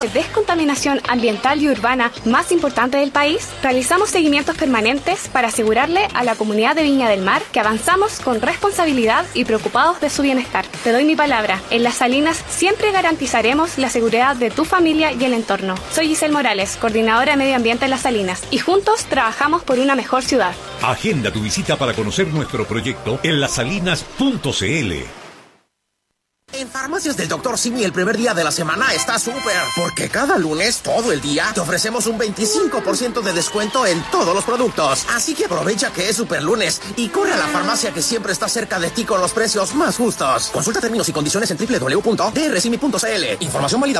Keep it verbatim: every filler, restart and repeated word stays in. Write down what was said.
descontaminación ambiental y urbana más importante del país, realizamos seguimientos permanentes para asegurarle a la comunidad de Viña del Mar que avanzamos con responsabilidad y preocupados de su bienestar. Te doy mi palabra, en Las Salinas siempre garantizaremos la seguridad de tu familia y el entorno. Soy Giselle Morales, coordinadora de Medio Ambiente en Las Salinas, y juntos trabajamos por una mejor ciudad. Agenda tu visita para conocer nuestro proyecto en lasalinas punto c l. En Farmacias del doctor Simi el primer día de la semana está súper, porque cada lunes, todo el día, te ofrecemos un veinticinco por ciento de descuento en todos los productos. Así que aprovecha que es super lunes y corre a la farmacia que siempre está cerca de ti con los precios más justos. Consulta términos y condiciones en doble u doble u doble u punto d r simi punto c l. Información válida